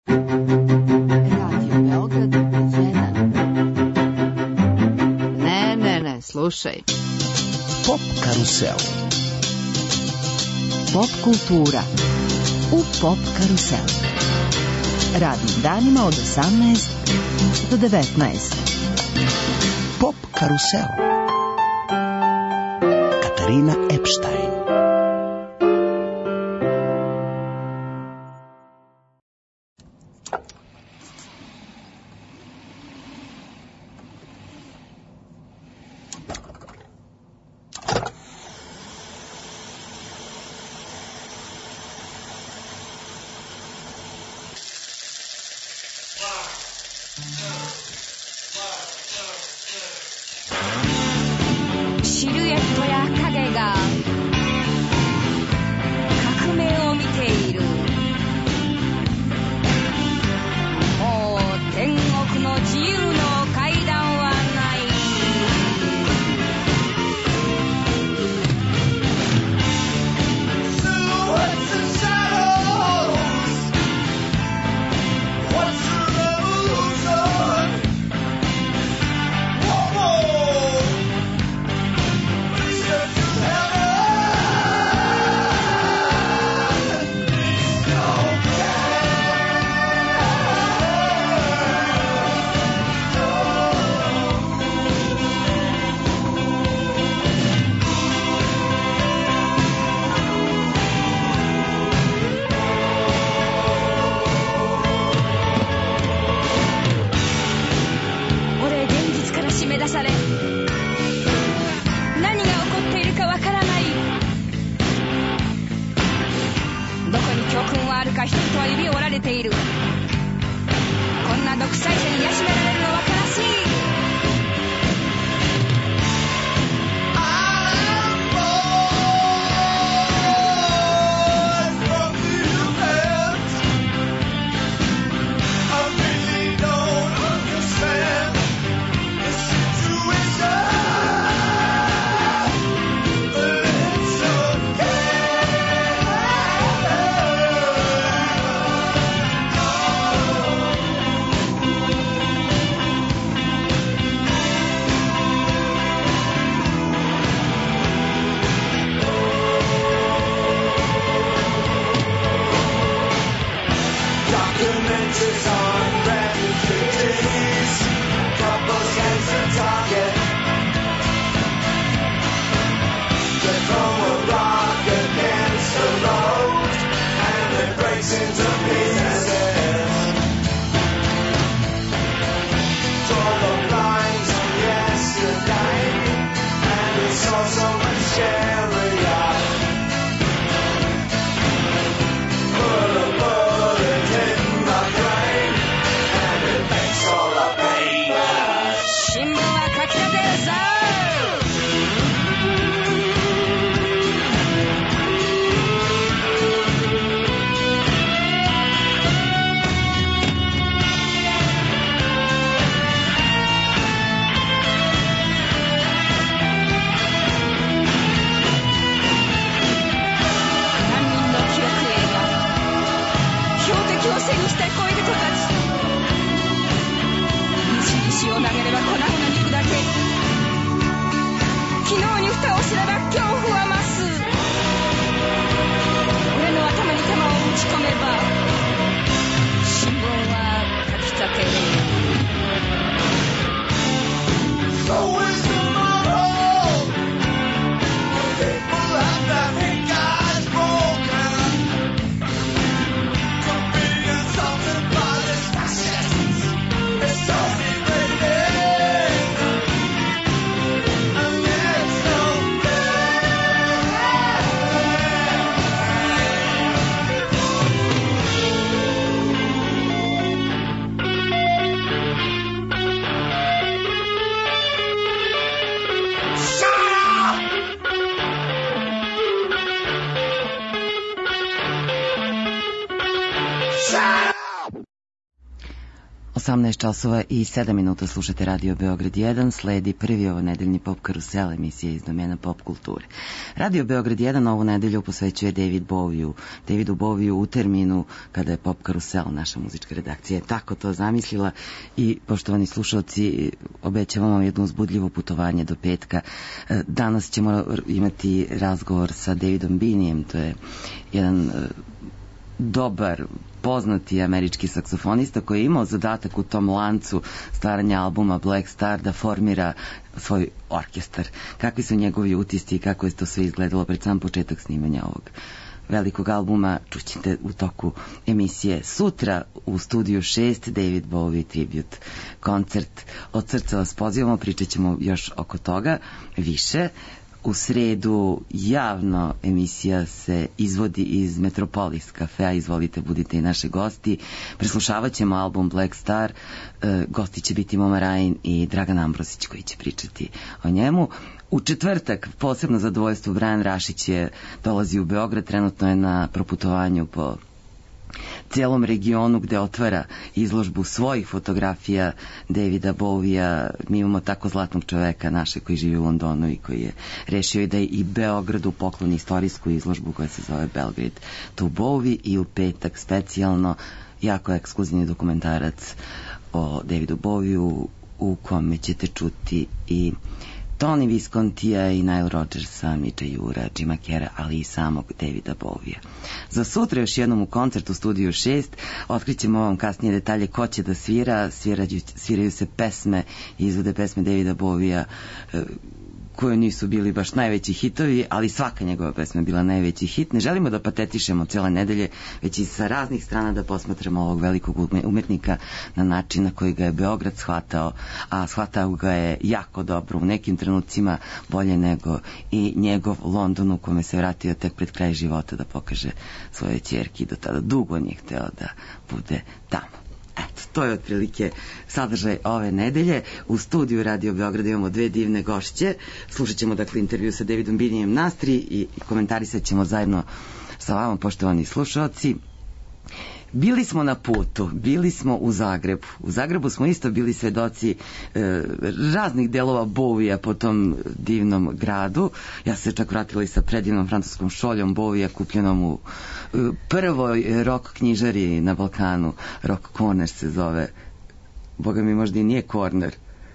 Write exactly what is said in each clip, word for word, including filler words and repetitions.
Beograd jedan. Ne, ne, ne, slušaj. Pop karusel. Pop kultura u Pop karusel. Radnim danima od osamnaest do devetnaest. Pop karusel. Katarina Epstein. osamnaest časova i sedam minuta slušate Radio Beograd jedan, sledi prvi ovo nedeljni Pop Karusel, emisije iz domena pop kulture. Radio Beograd jedan ovu nedelju posvećuje David Bowieu, Davidu Bowieu u terminu kada je Pop Karusel, naša muzička redakcija je tako to zamislila i poštovani slušalci, obećavam vam jedno uzbudljivo putovanje do petka. Danas ćemo imati razgovor sa Davidom Binijem, to je jedan dobar, poznati američki saksofonista koji je imao zadatak u tom lancu stvaranja albuma Black Star da formira svoj orkestar. Kakvi su njegovi utisci i kako je to sve izgledalo pred sam početak snimanja ovog velikog albuma čućete u toku emisije. Sutra u studiju šest David Bowie Tribute koncert. Od srca vas pozivamo, pričat ćemo još oko toga više. U sredu javno emisija se izvodi iz Metropolis kafea, izvolite, budite i naši gosti. Preslušavat ćemo album Black Star, e, gosti će biti Moma Rajin i Dragan Ambrosić koji će pričati o njemu. U četvrtak posebno zadovoljstvo Brian Rašić je dolazi u Beograd, trenutno je na proputovanju po cijelom regionu gde otvara izložbu svojih fotografija Davida Bowiea. Mi imamo tako zlatnog čoveka naše koji živi u Londonu i koji je rešio da i Beogradu pokloni istorijsku izložbu koja se zove Belgrade to Bowie i u petak specijalno jako ekskluzivni dokumentarac o Davidu Bowieu u kome ćete čuti i Tony Viscontija i Nile Rodgersa, Midgea Ure, Jima Carreya, ali i samog Davida Bowiea. Za sutra još jednom u koncertu u studiju šest otkrićemo vam kasnije detalje ko će da svira. Sviraju, sviraju se pesme i izvode pesme Davida Bowiea koje nisu bili baš najveći hitovi, ali svaka njegova pesma je bila najveći hit. Ne želimo da patetišemo cijele nedelje, već i sa raznih strana da posmatramo ovog velikog umetnika na način na koji ga je Beograd shvatao, a shvatao ga je jako dobro, u nekim trenucima bolje nego i njegov London u kome se vratio tek pred kraj života da pokaže svoje ćerki, do tada dugo nije hteo da bude tamo. Eto, to je otprilike sadržaj ove nedelje. U studiju Radio Beograda imamo dve divne gošće. Slušat ćemo dakle intervju sa Davidom Binijem Nastri i komentarisat ćemo zajedno sa vama, poštovani slušalci. Bili smo na putu, bili smo u Zagrebu. U Zagrebu smo isto bili svedoci e, raznih delova Bowiea po tom divnom gradu. Ja se čak vratila i sa predivnom francuskom šoljom Bowiea kupljenom u e, prvoj rock knjižari na Balkanu. Rock Corner se zove. Boga mi možda i nije Corner,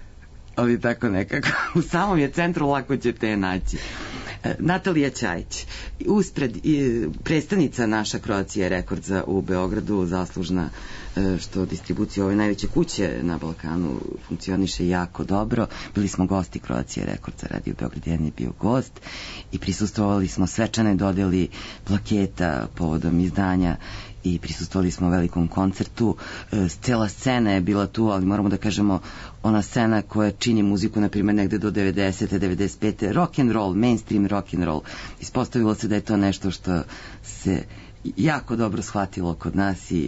ali tako nekako. U samom je centru, lako ćete je naći. Natalija Ćajić, uspred predstavnica naša Croatia Rekordza u Beogradu, zaslužna što distribucija ove najveće kuće na Balkanu funkcioniše jako dobro. Bili smo gosti Croatia Rekordza, Radio Beograd jedan je bio gost i prisustvovali smo svečanoj dodeli plaketa povodom izdanja i prisustvovali smo velikom koncertu. Cela scena je bila tu, ali moramo da kažemo ona scena koja čini muziku na primjer negde do devedesete, devedeset pete rock and roll, mainstream rock and roll. Ispostavilo se da je to nešto što se jako dobro shvatilo kod nas i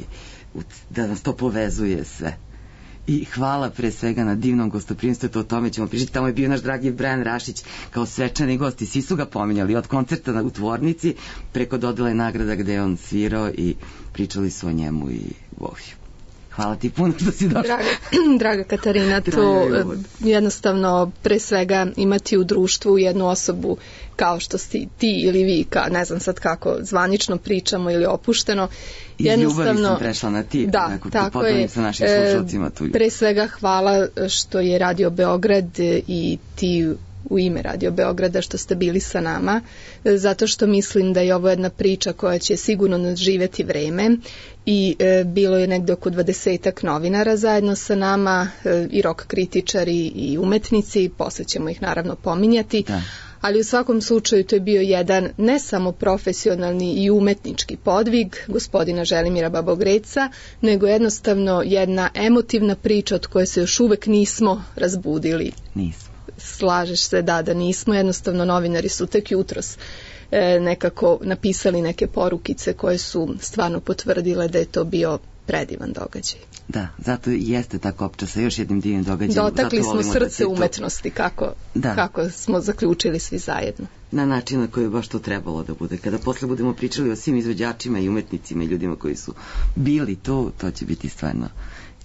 da nas to povezuje sve. I hvala pre svega na divnom gostoprimstvu, to o tome ćemo pričati. Tamo je bio naš dragi Brian Rašić kao svečani gost i svi su ga pominjali od koncerta u Tvornici preko dodele nagrada gde je on svirao i pričali su o njemu i Bowieu. Hvala ti puno što si došla. Draga, draga Katarina, to jednostavno pre svega imati u društvu jednu osobu kao što si ti ili vi, ka, ne znam sad kako zvanično pričamo ili opušteno. Iz ljubavi sam prešla na ti. Da, neko, tako je. Sa našim slušalcima tu. Pre svega hvala što je Radio Beograd i ti u ime Radio Beograda što ste bili sa nama, zato što mislim da je ovo jedna priča koja će sigurno nadživjeti vreme i e, bilo je negde oko dvadesetak novinara zajedno sa nama, e, i rock kritičari i umetnici, posle ćemo ih naravno pominjati. Da. Ali u svakom slučaju to je bio jedan ne samo profesionalni i umetnički podvig gospodina Želimira Babogreca, nego jednostavno jedna emotivna priča od koje se još uvek nismo razbudili. Nismo. Slažeš se, da, da nismo, jednostavno novinari su tek jutros e, nekako napisali neke porukice koje su stvarno potvrdile da je to bio predivan događaj. Da, zato i jeste tako opća sa još jednim divnim događajem. Dotakli smo srce da umetnosti, kako, da. kako smo zaključili svi zajedno. Na način na koji je baš to trebalo da bude. Kada posle budemo pričali o svim izvođačima i umetnicima i ljudima koji su bili tu, to će biti stvarno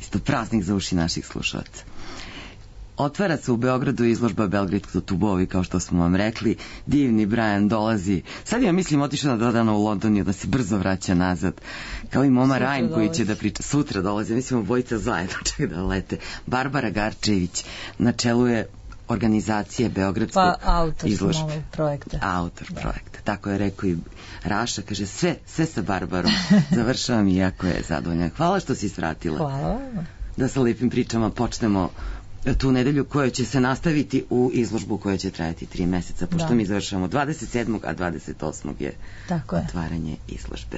isto praznik za uši naših slušalaca. Otvara se u Beogradu izložba Belgrade tubovi, kao što smo vam rekli. Divni Brian dolazi. Sad ja mislim otišao na dva dana u London i da se brzo vraća nazad. Kao i Moma Rajn koji će da priča. Sutra dolazi. Mislim obojica zajedno čak da lete. Barbara Garčević na čelu je organizacije Beogradske pa, autor izložbe. Autor projekta. Autor da. projekta. Tako je rekao i Raša. Kaže sve, sve sa Barbarom. Završavam i jako je zadovoljna. Hvala što si svratila. Hvala. Da sa lepim pričama počnemo tu nedelju koja će se nastaviti u izložbu koja će trajati tri meseca, pošto da. mi završamo dvadeset sedmog a dvadeset osmog je Tako otvaranje je. izložbe.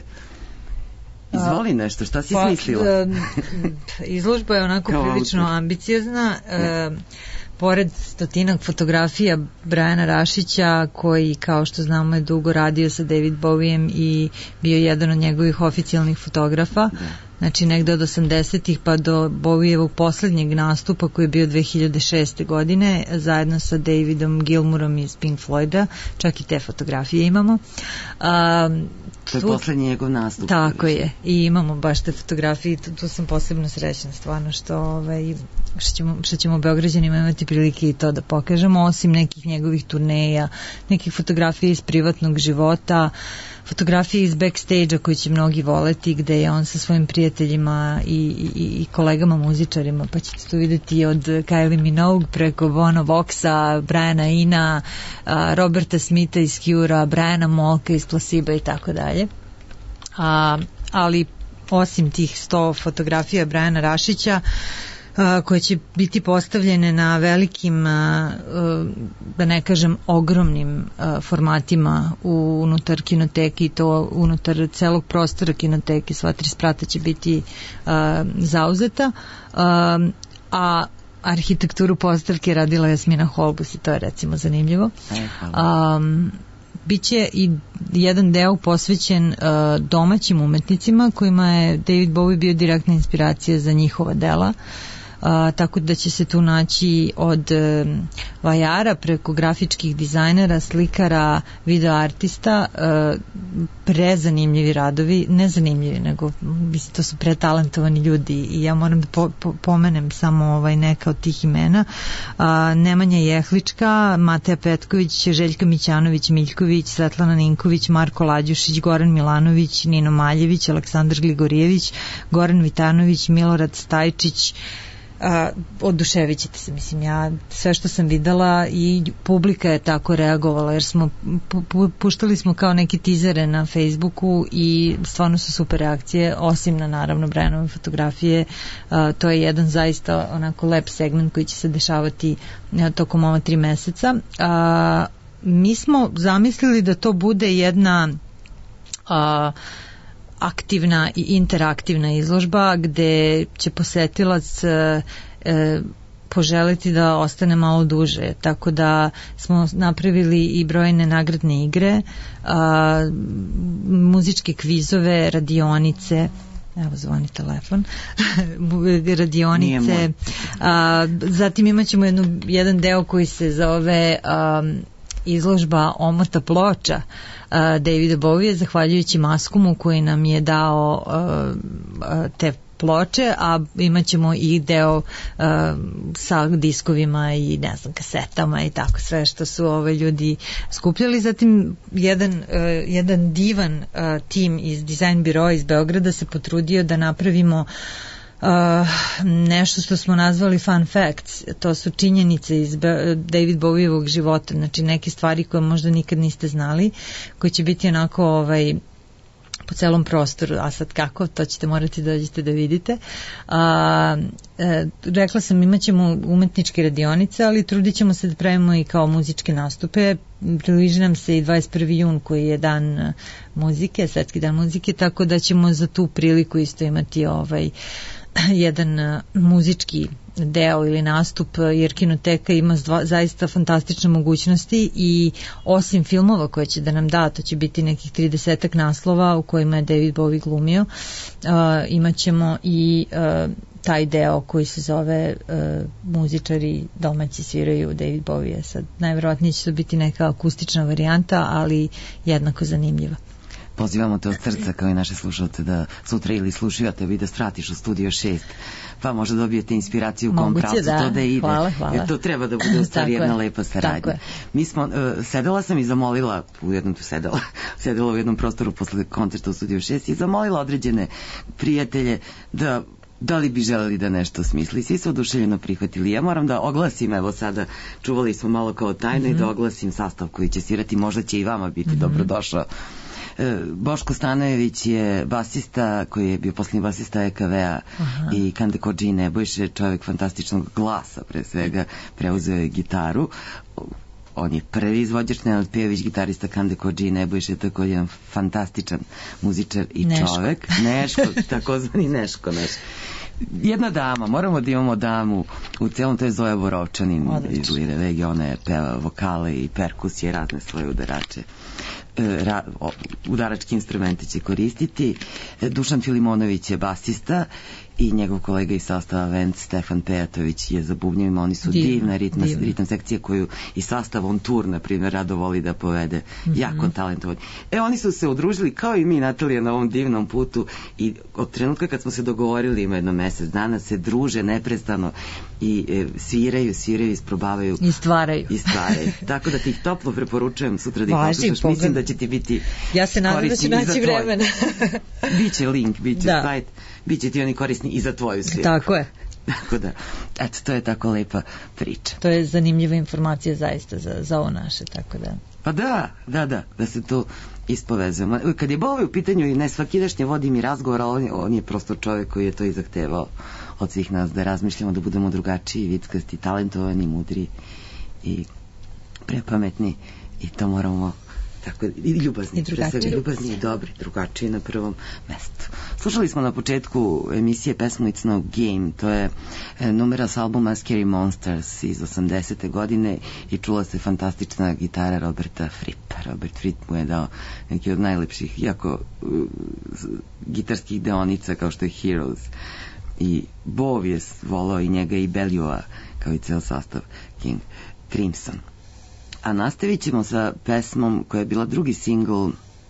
Izvoli nešto, šta si pa, smislila? Izložba je onako prilično autor. ambiciozna. E, pored stotinak fotografija Briana Rašića, koji kao što znamo je dugo radio sa David Bowiem i bio jedan od njegovih oficijalnih fotografa. Da. Znači negde od osamdesetih pa do Bowievog poslednjeg nastupa koji je bio dve hiljade šeste. godine zajedno sa Davidom Gilmourom iz Pink Floyda, čak i te fotografije imamo. A, to je tu, poslednji njegov nastup. Tako je, i imamo baš te fotografije i tu, tu sam posebno srećna stvarno što, ovaj, što, ćemo, što ćemo Beograđanima imati prilike i to da pokažemo, osim nekih njegovih turneja, nekih fotografija iz privatnog života, fotografije iz backstage-a koji će mnogi voleti, gde je on sa svojim prijateljima i, i, i kolegama muzičarima, pa ćete to vidjeti od Kylie Minogue preko Bono Voxa, Briana Ina, Roberta Smitha iz Cure-a, Briana Molka iz Placebo i tako dalje. A, ali osim tih sto fotografija Briana Rašića, koje će biti postavljene na velikim, da ne kažem ogromnim formatima unutar kinoteke i to unutar celog prostora kinoteke, sva tri sprata će biti zauzeta, a arhitekturu postavke radila Jasmina Holbus i to je recimo zanimljivo. Um, Biće i jedan deo posvećen uh, domaćim umetnicima kojima je David Bowie bio direktna inspiracija za njihova dela. Uh, tako da će se tu naći od uh, vajara preko grafičkih dizajnera, slikara, videoartista, uh, prezanimljivi radovi, ne zanimljivi, nego mislim, to su pretalentovani ljudi i ja moram da po, po, pomenem samo ovaj, neka od tih imena. Uh, Nemanja Jehlička, Mateja Petković, Željka Mićanović, Miljković, Svetlana Ninković, Marko Lađušić, Goran Milanović, Nino Maljević, Aleksandar Gligorijević, Goran Vitanović, Milorad Stajčić. A, oduševit ćete se, mislim, ja sve što sam videla i publika je tako reagovala jer smo pu, puštali smo kao neki tizere na Facebooku i stvarno su super reakcije, osim na naravno Brianove fotografije. A, to je jedan zaista onako lep segment koji će se dešavati a, tokom ova tri meseca. A, mi smo zamislili da to bude jedna a, aktivna i interaktivna izložba gde će posetilac e, e, poželiti da ostane malo duže, tako da smo napravili i brojne nagradne igre, a, muzičke kvizove, radionice, evo zvoni telefon, radionice, a, zatim imat ćemo jednu, jedan deo koji se zove a, izložba omota ploča uh, Davida Bowie, zahvaljujući Maskumu koji nam je dao uh, uh, te ploče, a imat ćemo i deo uh, sa diskovima i ne znam kasetama i tako sve što su ove ljudi skupljali. Zatim jedan, uh, jedan divan uh, tim iz dizajn biroa iz Beograda se potrudio da napravimo Uh, nešto što smo nazvali fun facts, to su činjenice iz Be- David Bowievog života, znači neke stvari koje možda nikad niste znali, koje će biti onako ovaj, po celom prostoru, a sad kako, to ćete morati da dođete da vidite. A, e, rekla sam, imat ćemo umetničke radionice, ali trudit ćemo se da pravimo i kao muzičke nastupe. Približi nam se i dvadeset prvi jun koji je dan muzike, svetski dan muzike, tako da ćemo za tu priliku isto imati ovaj jedan muzički deo ili nastup, jer kinoteka ima zva, zaista fantastične mogućnosti i osim filmova koje će da nam da, to će biti nekih tridesetak naslova u kojima je David Bowie glumio, uh, imat ćemo i uh, taj deo koji se zove uh, muzičari domaći sviraju David Bowie. Sad najverovatnije će to biti neka akustična varijanta, ali jednako zanimljiva. Pozivamo te od srca kao i naše slušalce da sutra ili slušaju tebe i da stratiš u Studio šest, pa možda dobijete inspiraciju u kom pravcu da. to da ide. Hvala, hvala. Jer to treba da bude u stvari jedna je. lepa saradnja. Tako je. Mi smo, uh, sedela sam i zamolila, u jednom tu sedela, sedela u jednom prostoru posle koncerta u Studio šest i zamolila određene prijatelje da da li bi želeli da nešto smisli. Svi su oduševljeno prihvatili. Ja moram da oglasim, evo sada, čuvali smo malo kao tajno, mm-hmm. i da oglasim sastav koji će svirati, možda će i vama biti mm-hmm. dobrodošao. E, Boško Stanojević je basista, koji je bio posljednji basista E K V-a i Kande Kodži Nebojše je čovjek fantastičnog glasa, pre svega, preuzeo je gitaru. On je prvi izvođač, Nenad Pijović, gitarista Kande Kodži Nebojše, je također jedan fantastičan muzičar i Neško. čovek. Neško, takozvani Neško naš. Jedna dama, moramo da imamo damu u celom, to je Zoja Borovčanin iz Lire Vege, ona je peva vokale i perkusije, razne svoje udarače. Ra, o, udarački instrumenti će koristiti. Dušan Filimonović je basista i njegov kolega iz sastava Vent Stefan Pejatović je za bubnjevima. Oni su divna, divna ritma, divna. ritam sekcija koju i sastav On Tour, na primjer, rado voli da povede. Mm-hmm. Jako talentovani. E, oni su se udružili kao i mi, Natalija, na ovom divnom putu i od trenutka kad smo se dogovorili, ima jedno mesec dana, se druže neprestano i e, sviraju, sviraju, isprobavaju i stvaraju. I stvaraju. Tako da ti ih toplo preporučujem sutra da ih Važi, poslušaš. Mislim da će ti biti ja se nadam da će naći vremena. Biće link, biće da. sajt, biće ti oni korisni i za tvoju svijetu. Tako je. Tako da, eto, to je tako lepa priča. To je zanimljiva informacija zaista za, za ovo naše, tako da. Pa da, da, da, da se to ispovezujemo. Kad je Bovi u pitanju i ne svakidašnje vodi mi razgovor, ali on, on je prosto čovjek koji je to i zahtevao od svih nas, da razmišljamo, da budemo drugačiji, vickasti, talentovani, mudri i prepametni i to moramo tako i ljubazni, i drugačiji, ljubazni i dobri, drugačiji na prvom mestu. Slušali smo na početku emisije pesmu It's No Game, to je e, numera s albuma Scary Monsters iz osamdesete godine i čula se fantastična gitara Roberta Frippa. Robert Fripp mu je dao neki od najlepših, jako uh, gitarskih deonica kao što je Heroes, i Bov je volao i njega i Bellua kao i ceo sastav King Crimson. A nastavit ćemo sa pesmom koja je bila drugi singl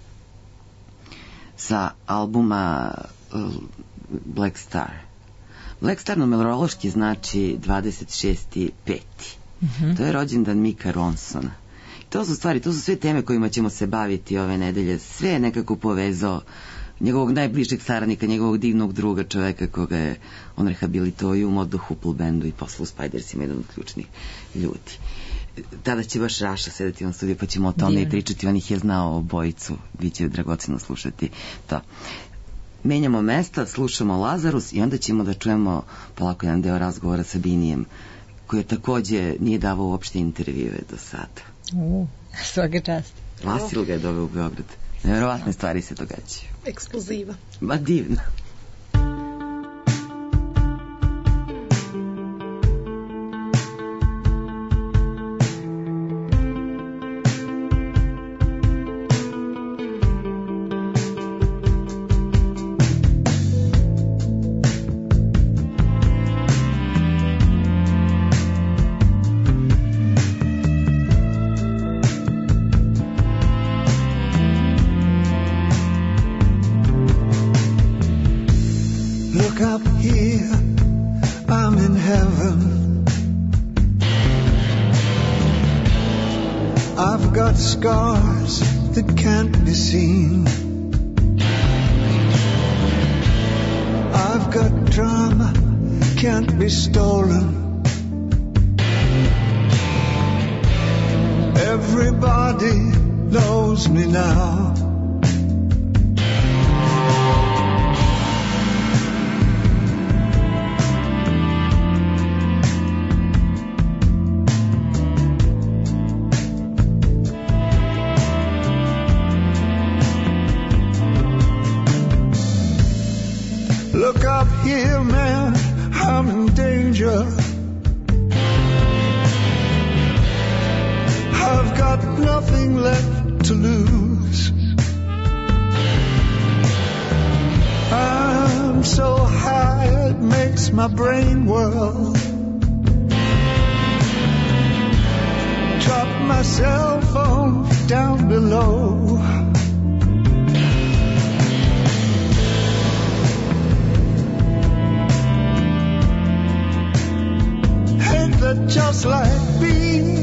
sa albuma uh, Black Star. Black Star numerološki znači dvadeset šesti peti Mm-hmm. To je rođendan Mika Ronsona. To su stvari, to su sve teme kojima ćemo se baviti ove nedelje. Sve je nekako povezao njegovog najbližeg saradnika, njegovog divnog druga, čoveka koga je on rehabilitovao i u Mod the Hoople bandu i poslu u Spidersima, jedan od ključnih ljudi. Tada će baš Raša sedeti u studiju pa ćemo o tome i pričati, on ih je znao obojicu, bit će dragoceno slušati to. Menjamo mesta, slušamo Lazarus i onda ćemo da čujemo polako jedan deo razgovora sa Binijem, koji je takođe nije davao uopšte intervjue do sada. U, svaka čast. Vasil ga je doveo u Beograd. Nevjerovatne stvari se događaju. Ekskluziva. Ma divno. Scars that can't be seen. I've got drama, can't be stolen. Everybody knows me now. Look up here, man, I'm in danger. I've got nothing left to lose. I'm so high it makes my brain whirl. Drop my cell phone down below. just like me.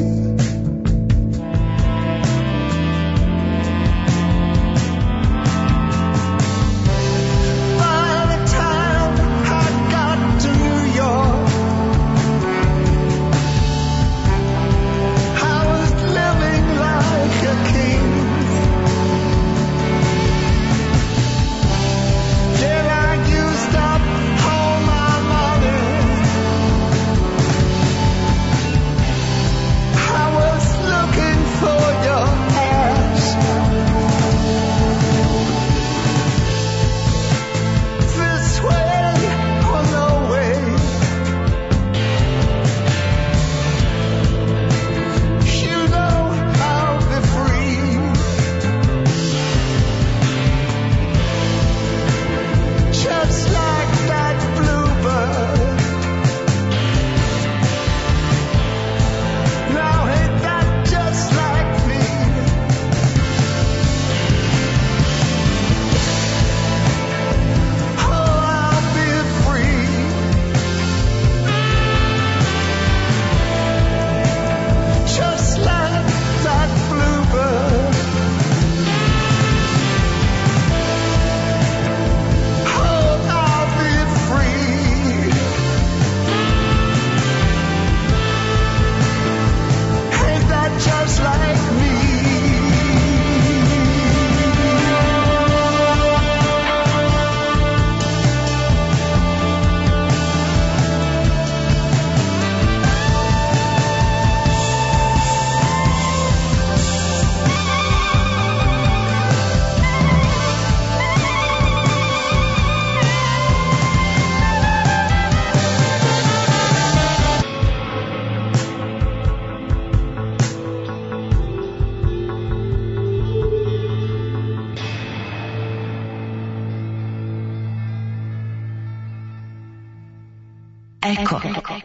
Eko.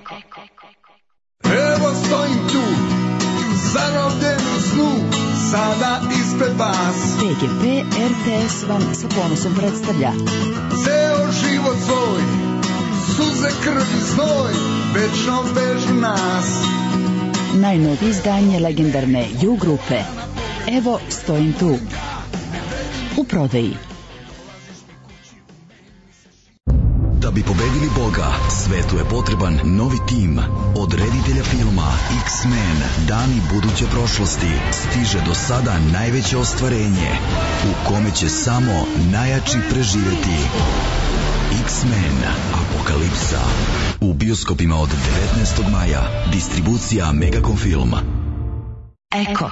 Evo stojim tu, zarobljen u snu, sada ispred vas. P G P R T S vam sa ponosom predstavlja Ceo život svoj, suze, krv i znoj, večno vežu nas. najnovije izdanje legendarne U grupe Evo stojim tu. U prodaji. Da bi pobedili Boga, svetu je potreban novi tim. Od reditelja filma X-Men, Dani buduće prošlosti, stiže do sada najveće ostvarenje, u kome će samo najjači preživeti. X-Men Apokalipsa. U bioskopima od devetnaestog maja. Distribucija Megacom Film. Eko.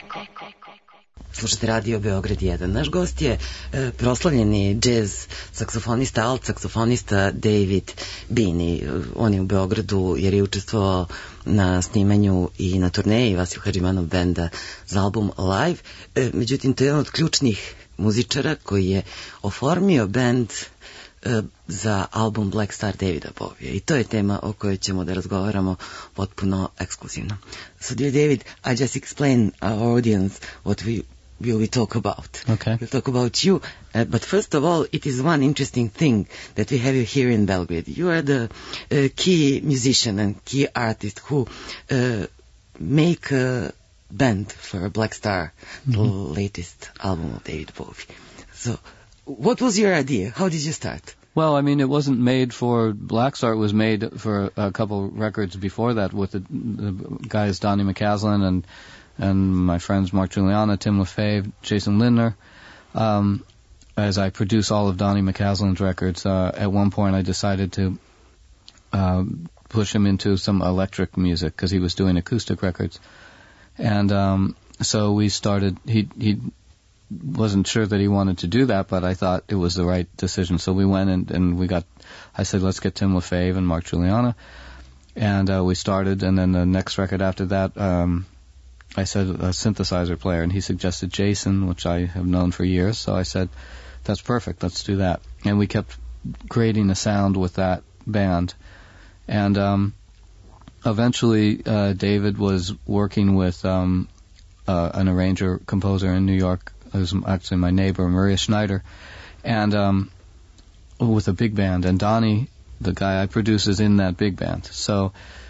Slušate Radio Beograd jedan. Naš gost je e, proslavljeni džez saksofonista, alt saksofonista David Bini. On je u Beogradu jer je učestvovao na snimanju i na turneji Vasil Hadžimanov benda za album Live. E, međutim, to je jedan od ključnih muzičara koji je oformio bend e, za album Black Star Davida Bovija. I to je tema o kojoj ćemo da razgovaramo potpuno ekskluzivno. So, dear David, I just explain our audience what we will we talk about. Okay. We'll talk about you. Uh, but first of all, it is one interesting thing that we have you here in Belgrade. You are the uh, key musician and key artist who uh, make a band for Black Star, mm-hmm. the latest album of David Bowie. So, what was your idea? How did you start? Well, I mean, it wasn't made for Black Star. It was made for a couple records before that with the, the guys Donnie McCaslin and and my friends Mark Juliana, Tim LaFave, Jason Lindner. Um, as I produce all of Donnie McCaslin's records, uh, at one point I decided to uh, push him into some electric music because he was doing acoustic records. And um, so we started, he he wasn't sure that he wanted to do that, but I thought it was the right decision. So we went and, and we got, I said, let's get Tim LaFave and Mark Juliana. And uh, we started, and then the next record after that, um, I said a synthesizer player, and he suggested Jason, which I have known for years. So I said, that's perfect, let's do that. And we kept creating a sound with that band. And um, eventually uh, David was working with um, uh, an arranger, composer in New York, who's actually my neighbor, Maria Schneider, and um, with a big band. And Donnie, the guy I produce, is in that big band. So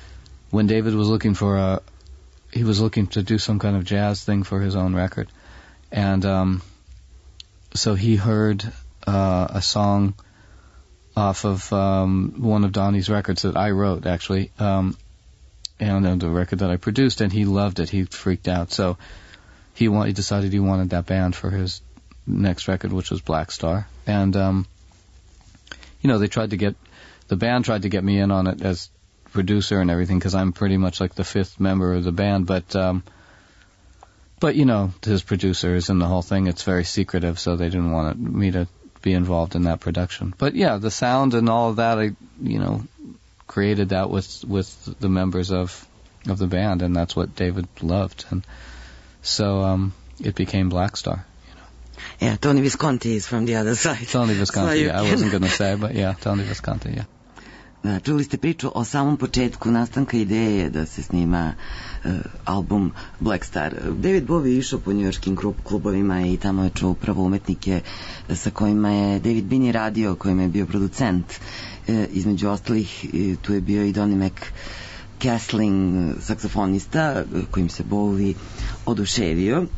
when David was looking for a, he was looking to do some kind of jazz thing for his own record. And um, so he heard uh, a song off of um, one of Donnie's records that I wrote, actually, um, and uh, the record that I produced, and he loved it. He freaked out. So he, wa- he decided he wanted that band for his next record, which was Black Star. And, um, you know, they tried to get, the band tried to get me in on it as producer and everything, because I'm pretty much like the fifth member of the band, but... Um, But, you know, his producers and the whole thing, it's very secretive, so they didn't want me to be involved in that production. But, yeah, the sound and all of that, I, you know, created that with with the members of of the band, and that's what David loved. And so um, it became Black Star. You know. Yeah, Tony Visconti is from the other side. Tony Visconti, so yeah, I wasn't going to say, but yeah, Tony Visconti, yeah. Da, čuli ste priču o samom početku nastanka ideje da se snima uh, album Black Star. David Bowie je išao po njujorškim klubovima i tamo je čuo upravo umetnike sa kojima je David Binney radio, kojima je bio producent. Uh, između ostalih uh, tu je bio i Donnie McCasling, saksofonista, uh, kojim se Bowie oduševio.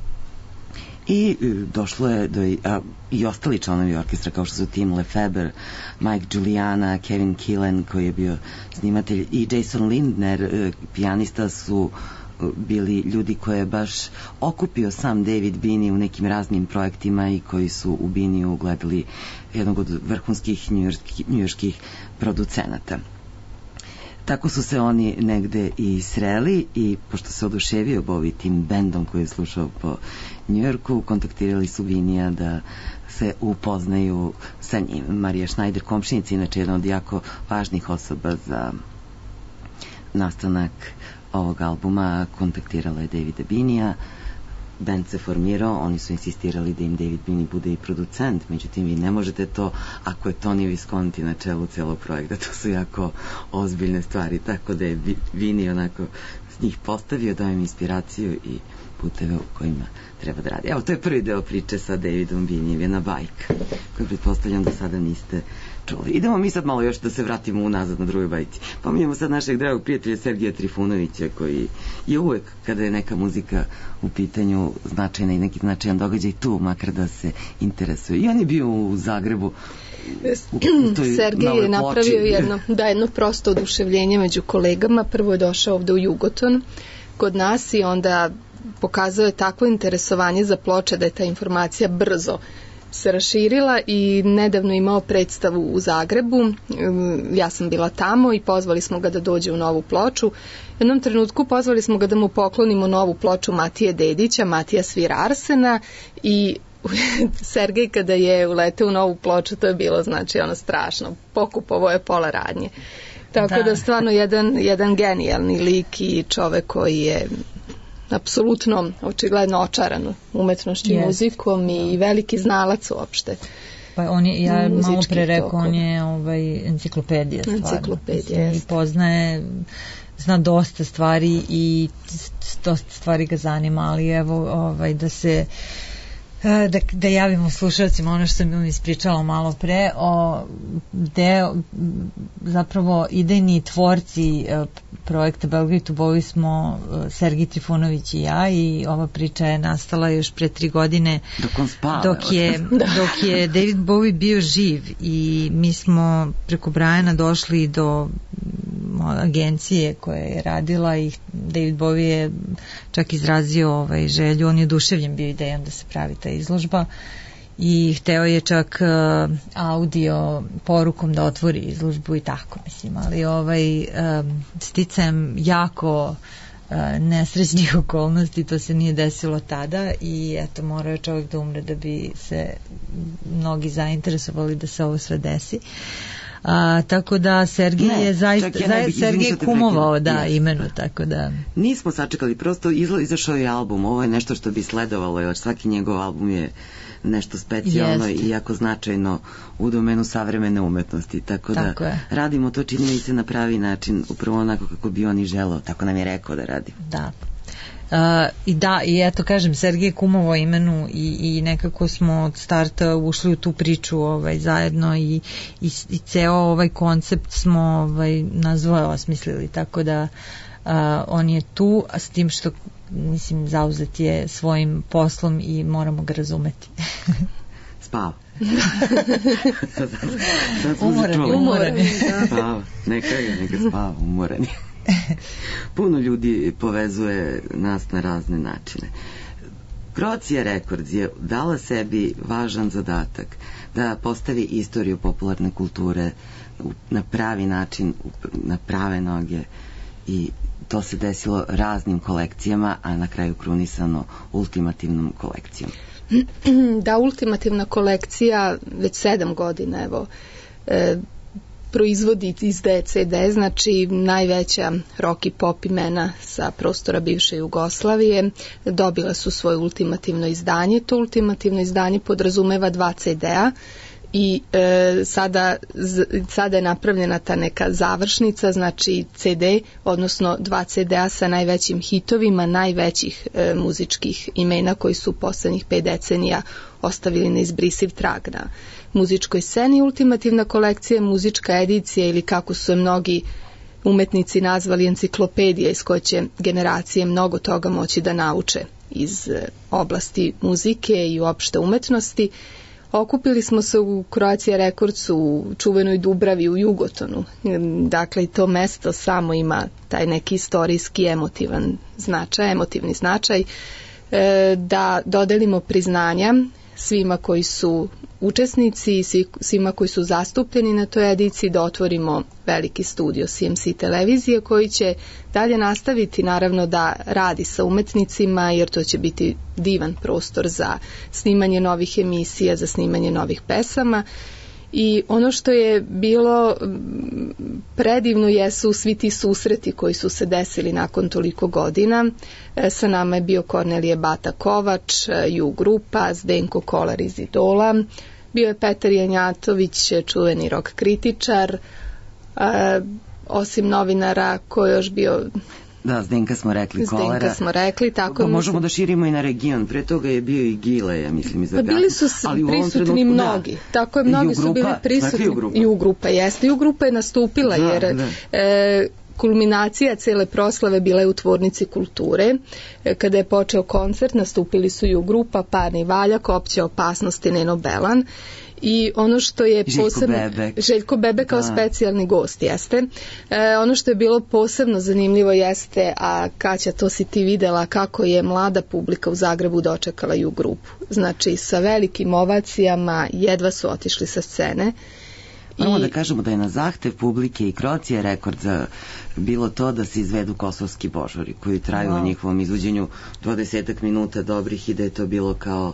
I došlo je do a, i ostali članovi orkestra kao što su Tim Lefebvre, Mike Giuliana, Kevin Killen koji je bio snimatelj i Jason Lindner, pijanista, su bili ljudi koje je baš okupio sam David Binney u nekim raznim projektima i koji su u Binneyu gledali jednog od vrhunskih njujorških producenata. Tako su se oni negde i sreli i pošto se oduševio Bowie tim bendom koji je slušao po Njujorku, kontaktirali su Vinija da se upoznaju sa njim. Marija Schneider, komšinica, inače jedna od jako važnih osoba za nastanak ovog albuma, kontaktirala je Davida Binnija. Band se formirao, oni su insistirali da im David Binney bude i producent, međutim vi ne možete to ako je Tony Visconti na čelu celog projekta, to su jako ozbiljne stvari, tako da je Binney onako s njih postavio, dao im inspiraciju i puteve u kojima treba da radi. Evo, to je prvi deo priče sa Davidom Binneyem, jedna bajka koju pretpostavljam da sada niste čuli. Idemo mi sad malo još da se vratimo unazad na drugoj bajci. Pominjamo sad našeg dragog prijatelja Sergeja Trifunovića, koji je uvek, kada je neka muzika u pitanju značajna i neki značajan događaj, tu makar da se interesuje. I on je bio u Zagrebu. Sergej je napravio jedno, da, jedno prosto oduševljenje među kolegama. Prvo je došao ovde u Jugoton kod nas i onda pokazao je takvo interesovanje za ploče da je ta informacija brzo se raširila i nedavno imao predstavu u Zagrebu. Ja sam bila tamo i pozvali smo ga da dođe u novu ploču. U jednom trenutku pozvali smo ga da mu poklonimo novu ploču Matije Dedića, Matija svira Arsena, i Sergej kada je uleteo u novu ploču, to je bilo znači ono strašno, pokupovo je pola radnje. Tako da, da stvarno jedan, jedan genijalni lik i čovek koji je apsolutno, očigledno očaran umetnošću i muzikom i veliki znalac uopšte. Pa on je, ja malo pre rekao, on je ovaj, enciklopedija stvarno. Enciklopedija, i poznaje, zna dosta stvari i dosta stvari ga zanima, ali evo ovaj, da se da, da javimo slušalcima ono što sam im ispričala malo pre, o deo, zapravo idejni tvorci projekta Belgrade to Bowie smo Sergej Trifunović i ja, i ova priča je nastala još pre tri godine dok on spava, dok je, dok je David Bowie bio živ, i mi smo preko Briana došli do agencije koja je radila i David Bowie je čak izrazio ovaj želju, on je oduševljen bio idejom da se pravi ta izložba i hteo je čak uh, audio porukom da otvori izložbu i tako, mislim, ali ovaj um, sticajem jako uh, nesrećnih okolnosti to se nije desilo tada i eto, morao je čovjek da umre da bi se mnogi zainteresovali da se ovo sve desi. A, tako da Sergej ne, je zaista ja bi, Sergej kumovao da yes. imenu, tako da nismo sačekali, prosto izla, izašao je album, ovo je nešto što bi sledovalo, jer svaki njegov album je nešto specijalno Jest. i jako značajno u domenu savremene umetnosti, tako, tako da je. radimo to, čini mi se, na pravi način, upravo onako kako bi on i želeo, tako nam je rekao da radi. Da. Uh, i da, i eto kažem, Sergej kumovao imenu i, i nekako smo od starta ušli u tu priču ovaj, zajedno i, i, i ceo ovaj koncept smo ovaj, nazvao, osmislili, tako da uh, a, on je tu, a s tim što mislim zauzet je svojim poslom i moramo ga razumeti. Spava. Umoran je, umoran je. Spava, neka je, neka spava, umoran je. Puno ljudi povezuje nas na razne načine. Croatia Records je dala sebi važan zadatak da postavi istoriju popularne kulture na pravi način, na prave noge, i to se desilo raznim kolekcijama, a na kraju krunisano ultimativnom kolekcijom. Da, ultimativna kolekcija već sedam godina, evo, e, proizvodi izdaje ce de, znači najveća rock i pop imena sa prostora bivše Jugoslavije dobila su svoje ultimativno izdanje. To ultimativno izdanje podrazumeva dva ce de-a i e, sada, z, sada je napravljena ta neka završnica, znači ce de, odnosno dva ce de-a sa najvećim hitovima najvećih e, muzičkih imena koji su poslednjih pet decenija ostavili neizbrisiv trag na muzičkoj sceni. Ultimativna kolekcija je muzička edicija, ili kako su je mnogi umetnici nazvali, enciklopedija iz koje će generacije mnogo toga moći da nauče iz oblasti muzike i uopšte umetnosti. Okupili smo se u Croatia Recordsu u čuvenoj Dubravi u Jugotonu. Dakle, to mesto samo ima taj neki istorijski emotivan značaj, emotivni značaj, da dodelimo priznanja svima koji su učesnici i svima koji su zastupljeni na toj ediciji, da otvorimo veliki studio C M C televizije koji će dalje nastaviti naravno da radi sa umetnicima, jer to će biti divan prostor za snimanje novih emisija, za snimanje novih pesama. I ono što je bilo predivno jesu svi ti susreti koji su se desili nakon toliko godina. E, sa nama je bio Kornelije Bata Kovač, Ju grupa, Zdenko Kolar iz Idola, bio je Petar Janjatović, čuveni rock kritičar, e, osim novinara ko je još bio... Da, Zdenka smo rekli, Kolera. Zdenka smo rekli, tako... Pa možemo da širimo i na region. Pre toga je bio i Gile, ja mislim, iz Zagradnja. Pa bili su prisutni mnogi. Da. Tako je, mnogi su bili prisutni. I U grupa jeste. I U grupa je nastupila, da, jer... Da. E, kulminacija cele proslave bila je u Tvornici kulture. E, kada je počeo koncert, nastupili su i U grupa, Parni Valjak, Opće opasnosti, Neno Belan. I ono što je Željko posebno... Bebek. Željko Bebek kao da. Specijalni gost, jeste. E, ono što je bilo posebno zanimljivo jeste, a Kaća, to si ti videla, kako je mlada publika u Zagrebu dočekala i U grupu. Znači, sa velikim ovacijama jedva su otišli sa scene. Moramo I... da kažemo da je na zahtev publike i Croatia Recordsa bilo to da se izvedu kosovski božori, koji traju wow. u njihovom izvođenju dvadesetak minuta dobrih, i da je to bilo kao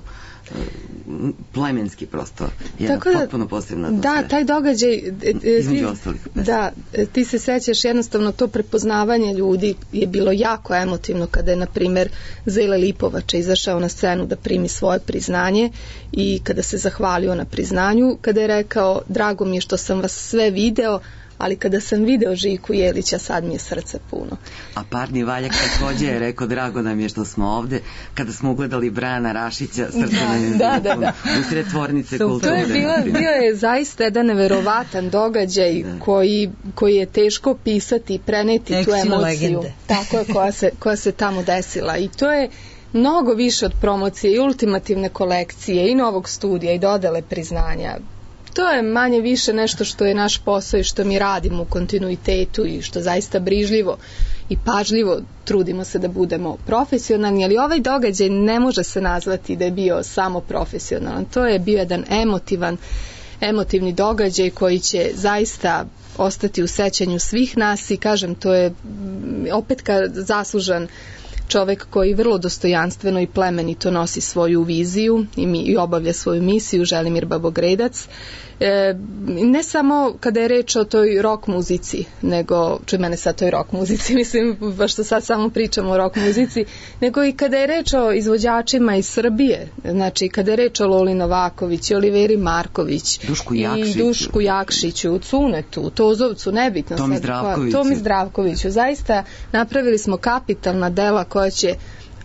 plemenski prosto, jedna da, potpuno posebna atmosfera. Da, taj događaj između ostalih. Da, ti se sećaš, jednostavno to prepoznavanje ljudi je bilo jako emotivno kada je, na primer, Zele Lipovača izašao na scenu da primi svoje priznanje i kada se zahvalio na priznanju, kada je rekao, drago mi je što sam vas sve video, ali kada sam video Žiku Jelića, sad mi je srce puno. A Parni Valjak takođe je rekao, drago nam je što smo ovde, kada smo ugledali Brajana Rašića, srce nam je da, da, da. usred Tvornice kulture. To je bilo, bio je zaista jedan neverovatan događaj da. koji, koji je teško pisati i preneti Eksino tu emociju. Legende. Tako je, koja se, koja se tamo desila. I to je mnogo više od promocije i ultimativne kolekcije i novog studija i dodele priznanja. To je manje više nešto što je naš posao i što mi radimo u kontinuitetu i što zaista brižljivo i pažljivo trudimo se da budemo profesionalni, ali ovaj događaj ne može se nazvati da je bio samo profesionalan. To je bio jedan emotivan, emotivni događaj koji će zaista ostati u sećanju svih nas i kažem, to je opet ka zaslužan čovek koji vrlo dostojanstveno i plemenito nosi svoju viziju i, mi, i obavlja svoju misiju, Želimir Babogredac. E, ne samo kada je reč o toj rock muzici, nego, čuj mene sad toj rock muzici, mislim, baš što sad samo pričamo o rock muzici, nego i kada je reč o izvođačima iz Srbije, znači kada je reč o Loli Novaković, Oliveri Marković, Dušku i Dušku Jakšiću, Cunetu, Tozovcu, nebitno Tomi sad, Zdravkoviću. Tomi Zdravkoviću. Zaista napravili smo kapitalna dela koja će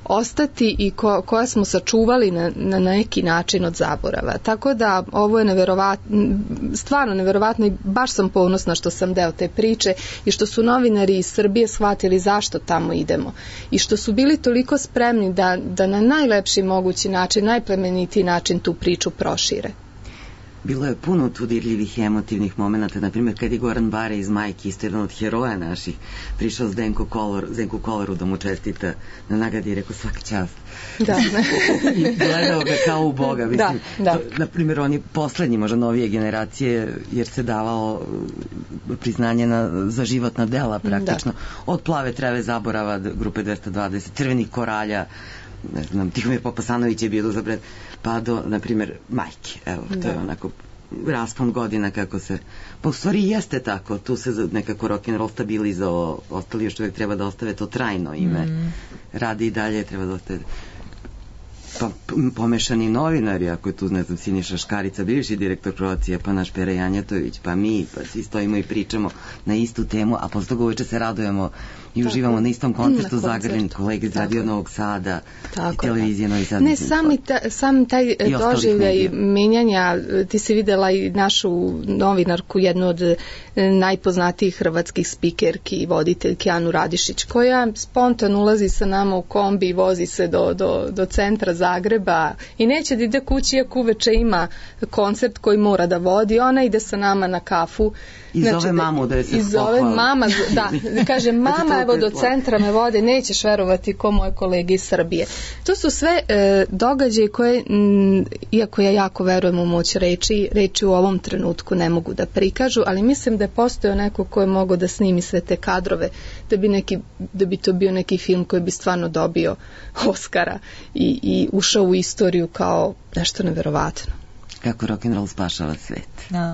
ostati i ko, koja smo sačuvali na, na neki način od zaborava. Tako da ovo je neverovatno, stvarno neverovatno i baš sam ponosna što sam deo te priče i što su novinari iz Srbije shvatili zašto tamo idemo i što su bili toliko spremni da, da na najlepši mogući način, najplemenitiji način tu priču prošire. Bilo je puno tu dirljivih i emotivnih momenta, na primjer kad je Goran Bare iz Majke, isto jedan od heroja naših, prišao Zdenko Kolor, Zdenku Koloru da mu čestita na nagradi i rekao svaka čast. Da. I gledao ga kao u Boga. Mislim, da, da. To, na primjer, on je poslednji, možda novije generacije, jer se davalo priznanje na, za životna dela praktično. Da. Od Plave trave zaborava grupe dvesta dvadeset, Crvenih koralja, ne znam, Tihomir Popasanović je bio uzabred, pa do, na primjer, Majke. Evo, to da. je onako raspon godina kako se... Pa u stvari jeste tako, tu se nekako rock'n'roll stabilizao, ostali još uvijek treba da ostave to trajno ime. Mm. Radi i dalje, treba da ostave... Pa pomešani novinari, ako je tu, ne znam, Siniša Škarica, bivši direktor Kroacije, pa naš Pera Janjatović, pa mi, pa svi stojimo i pričamo na istu temu, a posle toga uveče se radujemo i tako, uživamo na istom koncertu na Zagrljeni, kolege iz Radio Novog Sada i televizije Novi Sad. Ne, sami ta, sam taj doživljaj menjanja, ti si videla i našu novinarku, jednu od najpoznatijih hrvatskih spikerki i voditeljki Anu Radišić, koja spontano ulazi sa nama u kombi i vozi se do, do, do centra Zagreba i neće da ide kući, iako uveče ima koncert koji mora da vodi, ona ide sa nama na kafu. I zove znači, mamu da je se I zove mama, da, kaže mama evo do centra me vode, nećeš verovati ko moje kolege iz Srbije. To su sve e, događaje koje, m, iako ja jako verujem u moć reči, reči u ovom trenutku ne mogu da prikažu, ali mislim da je postojao neko ko je mogao da snimi sve te kadrove, da bi, neki, da bi to bio neki film koji bi stvarno dobio Oskara i, i ušao u istoriju kao nešto neverovatno. Kako rock'n'roll spašava svet. No.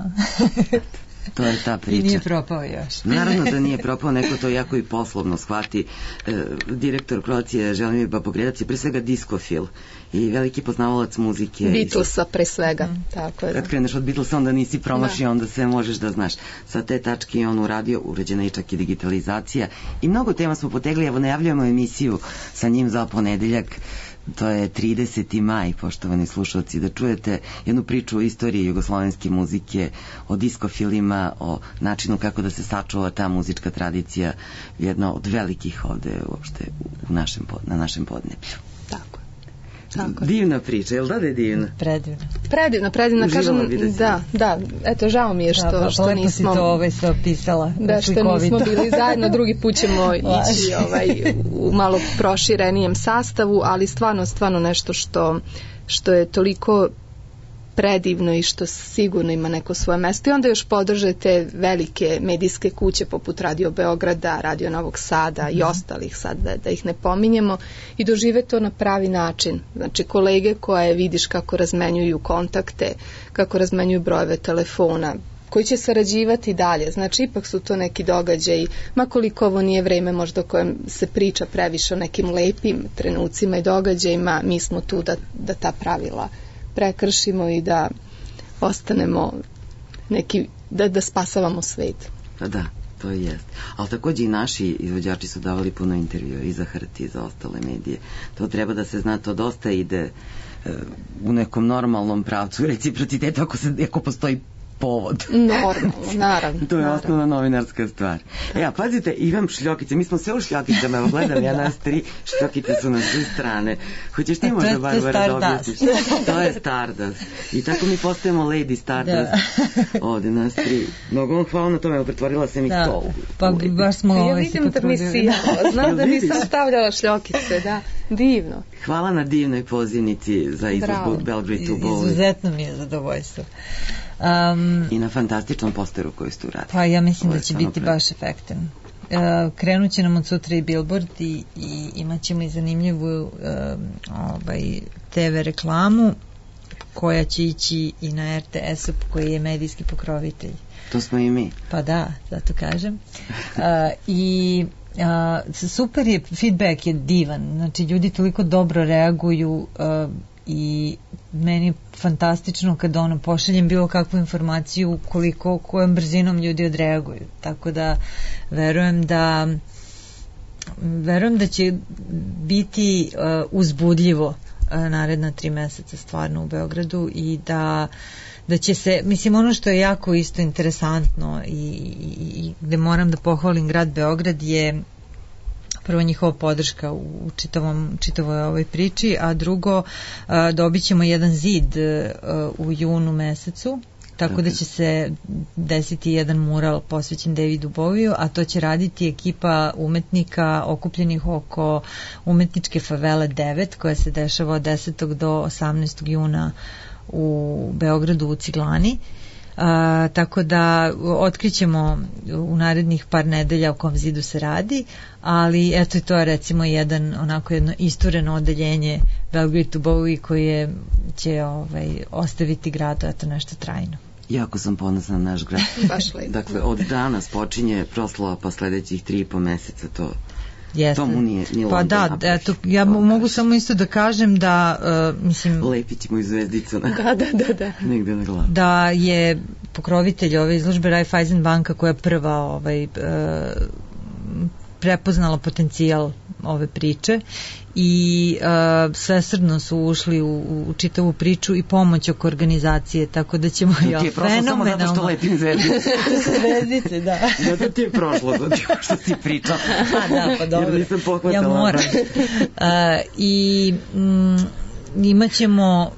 To je ta priča. Nije propao još. Naravno da nije propao, neko to jako i poslovno shvati. E, direktor Kroacije Želimir Babogredac je pre svega diskofil i veliki poznavalac muzike. Beatlesa pre svega. Mm. Tako je. Kad kreneš od Beatlesa onda nisi promašio, da. onda sve možeš da znaš. Sa te tačke je on uradio, uređena je čak i digitalizacija i mnogo tema smo potegli, evo najavljujemo emisiju sa njim za ponedeljak. To je trideseti maj, poštovani slušalci, da čujete jednu priču o istoriji jugoslovenske muzike, o diskofilima, o načinu kako da se sačuva ta muzička tradicija, jedna od velikih ovde uopšte u našem, na našem podneblju. Tako. Tako. Divna priča, jel da da je divna? Predivna. Predivna, predivna, kažem, da, da, eto, žao mi je što, da, pa, što nismo... si to ovaj sve opisala. Da, što nismo bili zajedno, drugi put ćemo ići ovaj, u malo proširenijem sastavu, ali stvarno, stvarno nešto što, što je toliko predivno i što sigurno ima neko svoje mesto i onda još podržete velike medijske kuće poput Radio Beograda, Radio Novog Sada mm. i ostalih sad da, da ih ne pominjemo i dožive to na pravi način. Znači kolege koje vidiš kako razmenjuju kontakte, kako razmenjuju brojeve telefona, koji će sarađivati dalje. Znači ipak su to neki događaji, makoliko ovo nije vreme možda o kojem se priča previše o nekim lepim trenucima i događajima, mi smo tu da, da ta pravila prekršimo i da ostanemo neki, da, da spasavamo svet. Pa da, to je jest. Ali takođe i naši izvođači su davali puno intervjua i za Hrti i za ostale medije. To treba da se zna, to dosta ide uh, u nekom normalnom pravcu reciprociteta ako, se, ako postoji povod. Normalno, naravno. To je naravno. osnovna novinarska stvar. E, a pazite, imam šljokice, mi smo sve u šljokicama, evo gledam ja nas tri, šljokice su na sve strane. Hoćeš ti možda, Barbara, da objasniš? To je Stardust. I tako mi postajemo Lady Stardust. Da. Ovde nas tri. Mnogo vam hvala na tome, evo pretvorila sam i da. to. Pa baš smo ja vidim da mi sijala, znam da nisam stavljala šljokice, da. Divno. Hvala na divnoj pozivnici za izložbu Belgrade to Bowl. Izuzetno mi je zadovoljstvo. Um, I na fantastičnom posteru koji ste uradili. Pa ja mislim da će biti pre... baš efektan. Uh, krenut će nam od sutra i billboard i, i imat ćemo i zanimljivu uh, ovaj, te ve reklamu koja će ići i na er te es-u koji je medijski pokrovitelj. To smo i mi. Pa da, zato kažem. Uh, I uh, super je, feedback je divan. Znači ljudi toliko dobro reaguju uh, i meni je fantastično kad ono pošaljem bilo kakvu informaciju koliko, kojom brzinom ljudi odreaguju. Tako da verujem da verujem da će biti uh, uzbudljivo uh, naredna tri meseca stvarno u Beogradu i da da će se, mislim, ono što je jako isto interesantno i, i, i gde moram da pohvalim grad Beograd je prvo njihova podrška u čitavom, čitavoj ovoj priči, a drugo a, dobit ćemo jedan zid a, u junu mesecu, tako da će se desiti jedan mural posvećen Davidu Bowiju, a to će raditi ekipa umetnika okupljenih oko umetničke favele devet, koja se dešava od desetog do osamnaestog juna u Beogradu u Ciglani. A, tako da otkrićemo u narednih par nedelja o kom zidu se radi, ali eto, to je recimo jedan onako jedno istureno odeljenje Belgrade to Bowie koje će ovaj, ostaviti gradu eto nešto trajno. Jako sam ponosna na naš grad. Baš lepo. Dakle, od danas počinje proslava, pa sledećih tri i po meseca to... Jeste. To mu nije, nije pa da, eto, ja to mogu kaži. Samo isto da kažem da uh, mislim... Lepit ćemo i zvezdicu na... Da, da, da, da. Negde na glavu. Da je pokrovitelj ove izložbe Raiffeisen banka koja je prva ovaj, uh, prepoznala potencijal ove priče i uh, svesrdno su ušli u, u čitavu priču i pomoć oko organizacije, tako da ćemo ja, ti je prošlo samo zato što lepim zvezdice. Zvezdice, da. Zato ti je prošlo, zato što si pričala. A, da, pa dobro. Jer nisam pohvatala. Ja moram. Uh, I mm, imat ćemo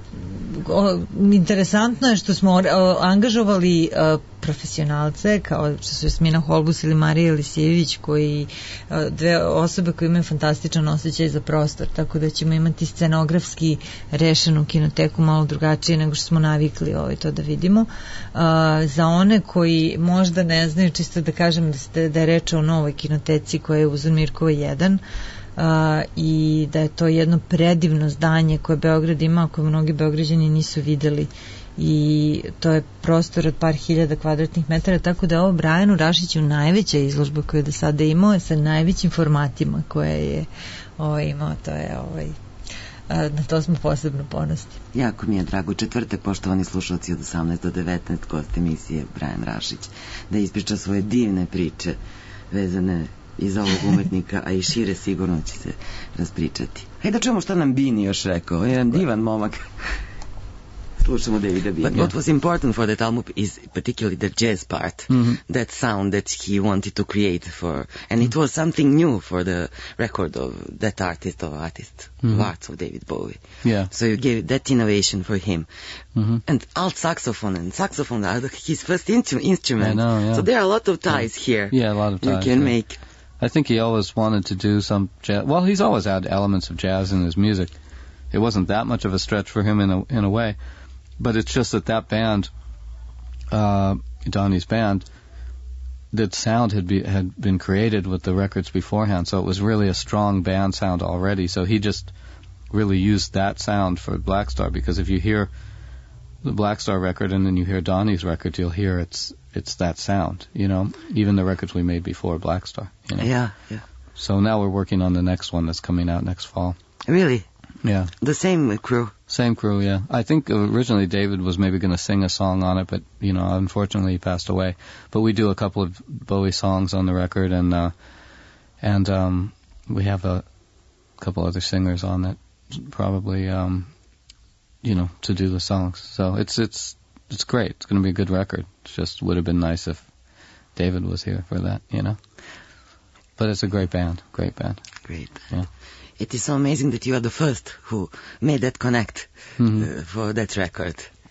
o, interesantno je što smo o, angažovali o, profesionalce kao što su Jasmina Holbus ili Marija Elisijević, koji o, dve osobe koje imaju fantastičan osjećaj za prostor, tako da ćemo imati scenografski rešenu kinoteku malo drugačije nego što smo navikli ovaj, to da vidimo. A, za one koji možda ne znaju, čisto da kažem da, ste, da je reč o novoj kinoteci koja je u Mirkova jedan, Uh, i da je to jedno predivno zdanje koje Beograd ima, koje mnogi Beograđani nisu videli, i to je prostor od par hiljada kvadratnih metara, tako da je ovo Brajanu Rašiću najveća izložba koju je do sada imao sa najvećim formatima koje je ovaj, imao, to je ovaj, na to smo posebno ponosni. Jako mi je drago. Četvrtak, poštovani slušalci, od osamnaest do devetnaest, gost emisije Brajan Rašić, da ispriča svoje divne priče vezane iz ovog umetnika, a i šire sigurno će se raspričati. Hajde da čujemo šta nam Bini još rekao. Jedan divan momak. Slušamo Davida Bini. But what was important for that album is particularly the jazz part, mm-hmm. that sound that he wanted to create for, and it was something new for the record of that artist of artist mm-hmm. of arts of David Bowie. Yeah. So you gave that innovation for him. Mm-hmm. And alt saxophone and saxophone are his first instru- instrument. I know, yeah. So there are a lot of ties yeah. here. Yeah, a lot of ties. You can yeah. make. I think he always wanted to do some jazz. Well, he's always had elements of jazz in his music. It wasn't that much of a stretch for him in a in a way, but it's just that that band, uh, Donnie's band, that sound had be had been created with the records beforehand, so it was really a strong band sound already. So he just really used that sound for Black Star, because if you hear the Black Star record and then you hear Donnie's record, you'll hear it's it's that sound, you know, even the records we made before Black Star. You know? Yeah, yeah. So now we're working on the next one that's coming out next fall. Really? Yeah. The same crew? Same crew, yeah. I think originally David was maybe going to sing a song on it, but, you know, unfortunately he passed away. But we do a couple of Bowie songs on the record, and uh, and um, we have a couple other singers on it, probably, um, you know, to do the songs. So it's it's it's great. It's going to be a good record. It just would have been nice if David was here for that, you know. But it's a great band, great band. Great. Yeah. It is so amazing that you are the first who made that connect mm-hmm. uh, for that record.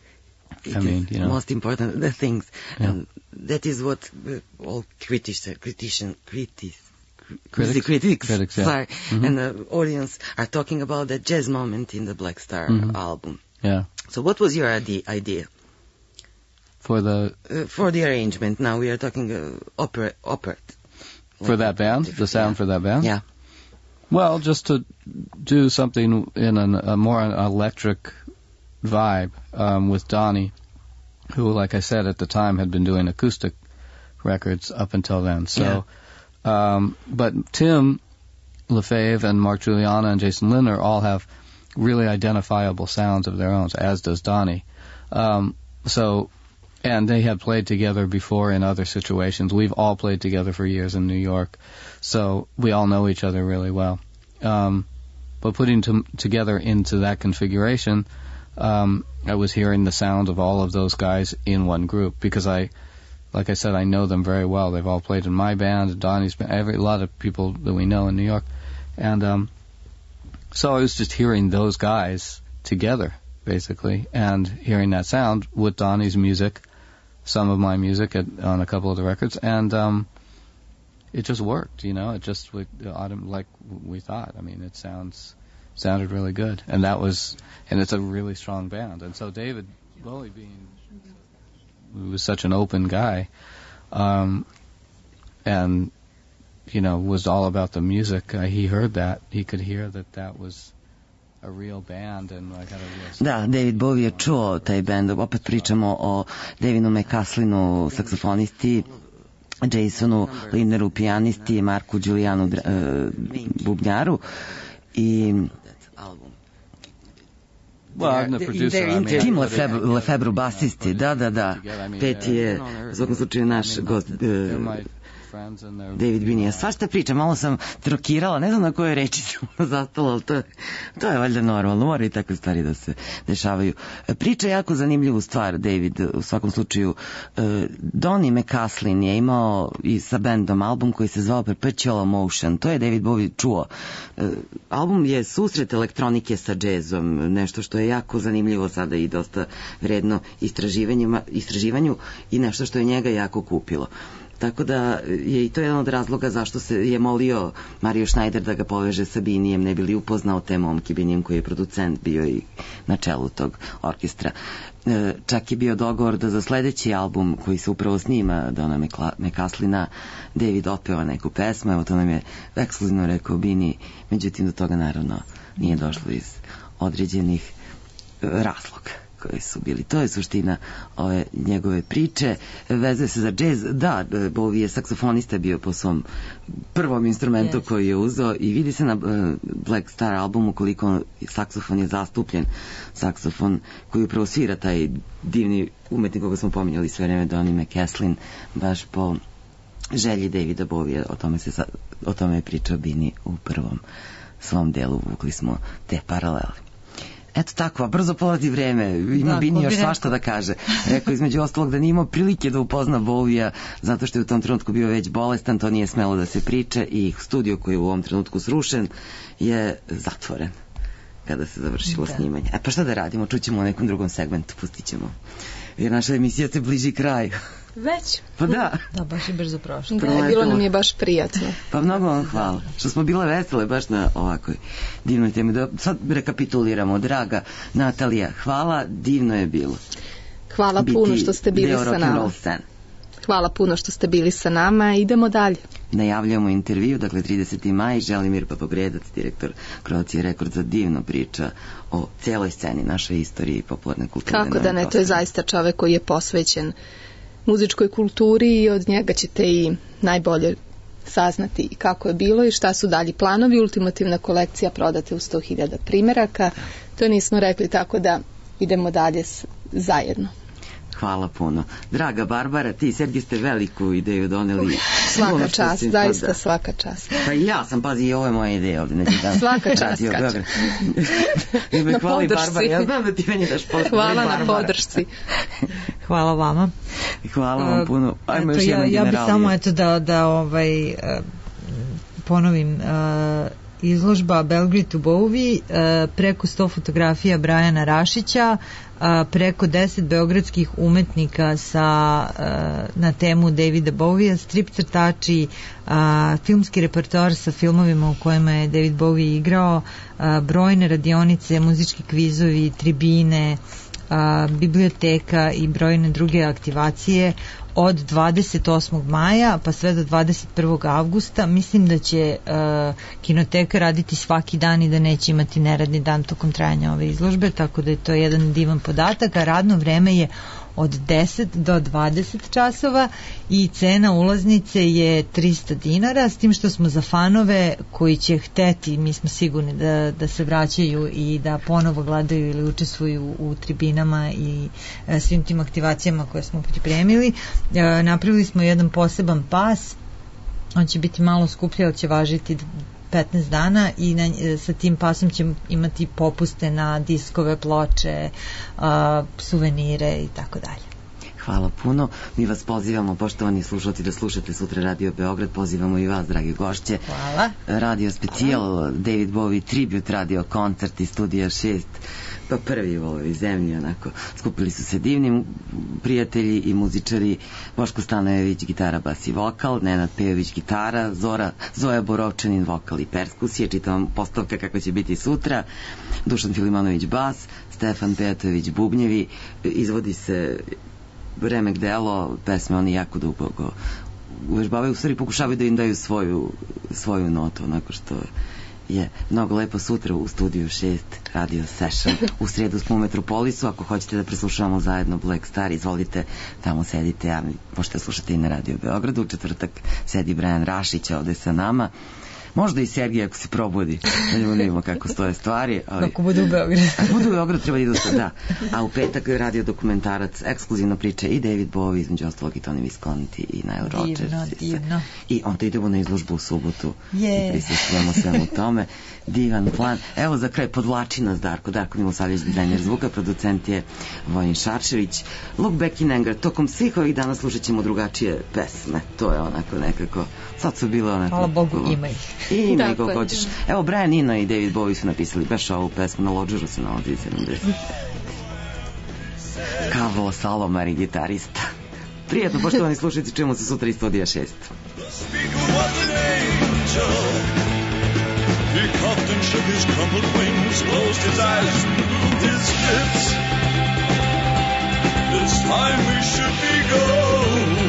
It I mean, you know, most important the things. Yeah. And that is what uh, all critics, critics, critics, critics, critics, critics yeah. sorry, mm-hmm. and the audience are talking about that jazz moment in the Black Star mm-hmm. album. Yeah. So, what was your idea for the uh, for the arrangement? Now we are talking uh, opera, opera. For like that band, the sound yeah. for that band. Yeah. Well, just to do something in an, a more electric vibe um, with Donnie, who, like I said, at the time had been doing acoustic records up until then. So, yeah. um, but Tim LaFave and Mark Juliana and Jason Lindner all have really identifiable sounds of their own, as does Donnie. Um, so and they had played together before in other situations. We've all played together for years in New York, so we all know each other really well. Um, but putting to, together into that configuration, um, I was hearing the sound of all of those guys in one group, because I, like I said, I know them very well. They've all played in my band, Donnie's band, every, a lot of people that we know in New York. And um, so I was just hearing those guys together, basically, and hearing that sound with Donnie's music, some of my music at, on a couple of the records, and um, it just worked, you know. It just like we thought. I mean, it sounds sounded really good, and that was, and it's a really strong band. And so David Bowie, being he was such an open guy, um, and you know, was all about the music. Uh, he heard that. He could hear that that was a real band and like had a real... Da, David Bowie je čuo taj band. Opet pričamo o Davinu McCaslinu, saksofonisti, Jasonu Lindneru, pijanisti, Marku Giulianu, uh, bubnjaru i... Well, I'm the producer. I mean, Tim Lefebvre, Lefebvre basisti, da, da, da. Peti je, u svakom slučaju, naš gost... Uh, David Binija. Svašta priča, malo sam trokirala, ne znam na koje reči sam zastala, ali to je, to je valjda normalno, mora i takve stvari da se dešavaju. Priča je jako zanimljivu stvar, David, u svakom slučaju. Donnie McCaslin je imao i sa bandom album koji se zvao Perpetual Motion, to je David Bowie čuo. Album je susret elektronike sa džezom, nešto što je jako zanimljivo sada i dosta vredno istraživanju i nešto što je njega jako kupilo. Tako da je i to jedan od razloga zašto se je molio Mario Schneider da ga poveže sa Binijem, ne bi li upoznao te momke, Binijem koji je producent bio i na čelu tog orkestra. E, čak je bio dogovor da za sledeći album koji se upravo snima Dona McCaslina David otpeva neku pesmu, evo to nam je ekskluzivno rekao Bini, međutim do toga naravno nije došlo iz određenih razloga koji su bili. To je suština ove njegove priče. Vezuje se za džez. Da, Bowie je saksofonista bio po svom prvom instrumentu yes. koji je uzeo i vidi se na Black Star albumu koliko saksofon je zastupljen. Saksofon koji upravo svira taj divni umetnik koga smo pominjali sve vreme, Donnie McCaslin, baš po želji Davida Bowie. O tome, se, o tome je pričao Bini u prvom svom delu. Vukli smo te paralele. Eto tako, a brzo polazi vreme, ima da, Bini još svašta da kaže. Rekao između ostalog da nije imao prilike da upozna Bowija zato što je u tom trenutku bio već bolestan, to nije smelo da se priče i studio koji je u ovom trenutku srušen je zatvoren kada se završilo da. snimanje. E pa šta da radimo, čućemo u nekom drugom segmentu, pustit ćemo. Jer naša emisija se bliži kraju. Već? Pa da. Da, baš je brzo prošlo. Da, bilo nam je baš prijatno. Pa mnogo vam hvala. Što smo bile vesele baš na ovakoj divnoj temi. Da sad rekapituliramo. Draga Natalija, hvala, divno je bilo. Hvala biti puno što ste bili sa nama. Hvala puno što ste bili sa nama. Idemo dalje. Najavljamo intervju, dakle trideseti maj, Želimir Papagredac, direktor Croatia Records, divno priča o cijeloj sceni, našoj istoriji i popularne kulture. Kako da ne, to je zaista čovek koji je posvećen muzičkoj kulturi i od njega ćete i najbolje saznati kako je bilo i šta su dalji planovi. Ultimativna kolekcija prodate u sto hiljada primeraka. To nismo rekli, tako da idemo dalje zajedno. Hvala puno. Draga Barbara, ti i Sergij ste veliku ideju doneli. Svaka čast, zaista svaka čast. Pa i ja sam, pazi, i ovo je moja ideja ovdje. Svaka čast, kača. Na podršci. Ja znam da ti meni daš podršci. Hvala na podršci. Hvala vama. Hvala vam puno. Ajmo eto, još jednom ja, ja generalije. bih samo eto da, da ovaj, ponovim, uh, izložba Belgrade to Bowie, uh, preko sto fotografija Brajana Rašića, uh, preko deset beogradskih umetnika sa, uh, na temu Davida Bowija, strip crtači, uh, filmski repertoar sa filmovima u kojima je David Bowie igrao, uh, brojne radionice, muzički kvizovi, tribine, a, biblioteka i brojne druge aktivacije od dvadeset osmog maja pa sve do dvadeset prvog avgusta. Mislim da će a, kinoteka raditi svaki dan i da neće imati neradni dan tokom trajanja ove izložbe, tako da je to jedan divan podatak, a radno vreme je od deset do dvadeset časova i cena ulaznice je trista dinara, s tim što smo za fanove koji će hteti, mi smo sigurni da, da se vraćaju i da ponovo gledaju ili učestvuju u tribinama i e, svim tim aktivacijama koje smo pripremili. E, napravili smo jedan poseban pas, on će biti malo skuplji, ali će važiti petnaest dana i na, sa tim pasom ćemo imati popuste na diskove, ploče, a, suvenire i tako dalje. Hvala puno. Mi vas pozivamo, poštovani slušalci, da slušate sutra Radio Beograd. Pozivamo i vas, dragi gošće. Hvala. Radio specijal, David Bowie tribute radio koncert iz Studija šest, pa prvi u ovoj zemlji, onako. Skupili su se divni prijatelji i muzičari. Boško Stanojević, gitara, bas i vokal, Nenad Pejović, gitara, Zora, Zoja Borovčanin, vokal i perskusije. Čitam postavka kako će biti sutra. Dušan Filimonović, bas, Stefan Pejatović, bubnjevi. Izvodi se remek delo, pesme oni jako dugo uvežbavaju, u stvari pokušavaju da im daju svoju, svoju notu, onako što je mnogo lepo. Sutra u Studiju šest Radio Session. U srijedu smo u Metropolisu, ako hoćete da preslušavamo zajedno Black Star, izvolite, tamo sedite, a možete slušati i na Radio Beogradu. U četvrtak sedi Brian Rašić ovde sa nama. Možda i Sergij ako se probudi, da ne vidimo kako stoje stvari. Ali, ako budu u Beogradu. Ako budu u Beogradu treba da idu sad, da. A u petak radio dokumentarac, ekskluzivna priča i David Bowie, između ostalog i Tony Visconti i Nile Rodgers. Divno, divno. I onda idemo na izložbu u subotu yeah. i prisustujemo svemu tome. Divan plan. Evo za kraj, podvlači nas Darko. Darko Milosavljević, dizajner zvuka, producent je Vojin Šarčević. Look back in anger. Tokom svih ovih dana slušat ćemo drugačije pesme. To je onako nekako, sad su bile onako... Hvala Bogu, ima ih. I ima ih koliko hoćeš. Evo, Brian Eno i David Bowie su napisali baš ovu pesmu, na Lodgeru se nalazi sedamdeset. Kavo Salomar i gitarista. Prijetno, poštovani slušajci, čujemo se sutra iz Studija šest. He coughed and shook his crumpled wings, closed his eyes and moved his lips. It's time we should be going.